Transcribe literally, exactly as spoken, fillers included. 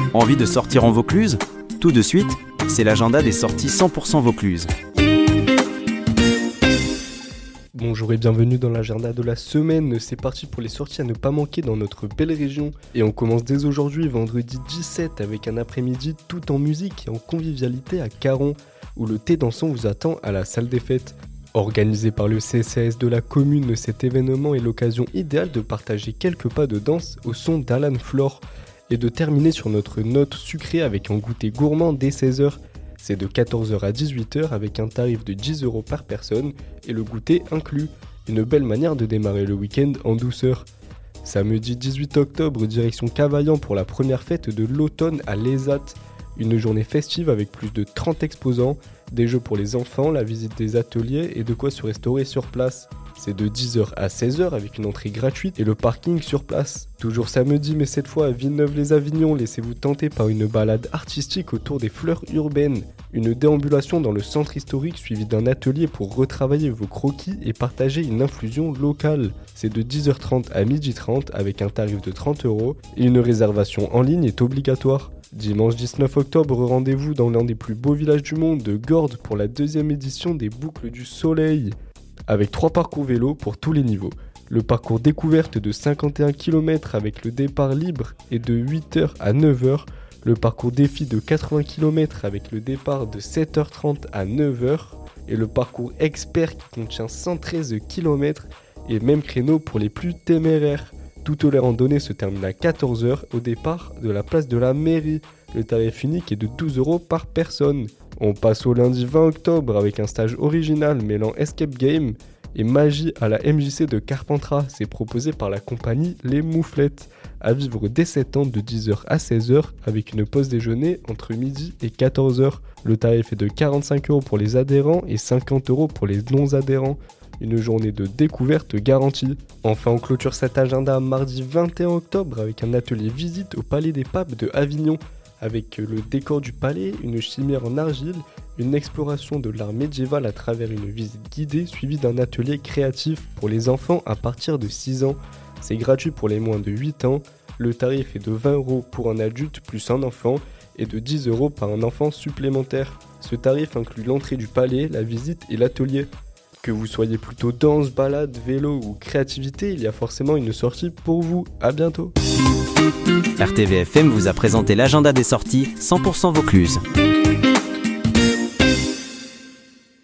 Envie de sortir en Vaucluse ? Tout de suite, c'est l'agenda des sorties cent pour cent Vaucluse. Bonjour et bienvenue dans l'agenda de la semaine. C'est parti pour les sorties à ne pas manquer dans notre belle région. Et on commence dès aujourd'hui, vendredi dix-sept, avec un après-midi tout en musique et en convivialité à Caron, où le thé dansant vous attend à la salle des fêtes. Organisé par le C C A S de la commune, cet événement est l'occasion idéale de partager quelques pas de danse au son d'Alan Flore et de terminer sur notre note sucrée avec un goûter gourmand dès seize heures. C'est de quatorze heures à dix-huit heures avec un tarif de dix euros par personne et le goûter inclus. Une belle manière de démarrer le week-end en douceur. Samedi dix-huit octobre, direction Cavaillan pour la première fête de l'automne à l'Esat. Une journée festive avec plus de trente exposants, des jeux pour les enfants, la visite des ateliers et de quoi se restaurer sur place. C'est de dix heures à seize heures avec une entrée gratuite et le parking sur place. Toujours samedi, mais cette fois à Villeneuve-les-Avignon, laissez-vous tenter par une balade artistique autour des fleurs urbaines. Une déambulation dans le centre historique suivie d'un atelier pour retravailler vos croquis et partager une infusion locale. C'est de dix heures trente à midi trente avec un tarif de trente euros et une réservation en ligne est obligatoire. Dimanche dix-neuf octobre, rendez-vous dans l'un des plus beaux villages du monde de Gordes pour la deuxième édition des Boucles du Soleil. Avec trois parcours vélo pour tous les niveaux. Le parcours découverte de cinquante et un kilomètres avec le départ libre est de huit heures à neuf heures. Le parcours défi de quatre-vingts kilomètres avec le départ de sept heures trente à neuf heures. Et le parcours expert qui contient cent treize kilomètres et même créneau pour les plus téméraires. Toutes les randonnées se terminent à quatorze heures au départ de la place de la mairie. Le tarif unique est de douze euros par personne. On passe au lundi vingt octobre avec un stage original mêlant escape game et magie à la M J C de Carpentras. C'est proposé par la compagnie Les Mouflettes. À vivre dès sept ans de dix heures à seize heures avec une pause déjeuner entre midi et quatorze heures. Le tarif est de quarante-cinq euros pour les adhérents et cinquante euros pour les non-adhérents. Une journée de découverte garantie. Enfin, on clôture cet agenda mardi vingt et un octobre avec un atelier visite au Palais des Papes de Avignon, avec le décor du palais, une chimère en argile, une exploration de l'art médiéval à travers une visite guidée suivie d'un atelier créatif pour les enfants à partir de six ans. C'est gratuit pour les moins de huit ans. Le tarif est de vingt euros pour un adulte plus un enfant et de dix euros par un enfant supplémentaire. Ce tarif inclut l'entrée du palais, la visite et l'atelier. Que vous soyez plutôt danse, balade, vélo ou créativité, il y a forcément une sortie pour vous. À bientôt. R T V F M vous a présenté l'agenda des sorties cent pour cent Vaucluse.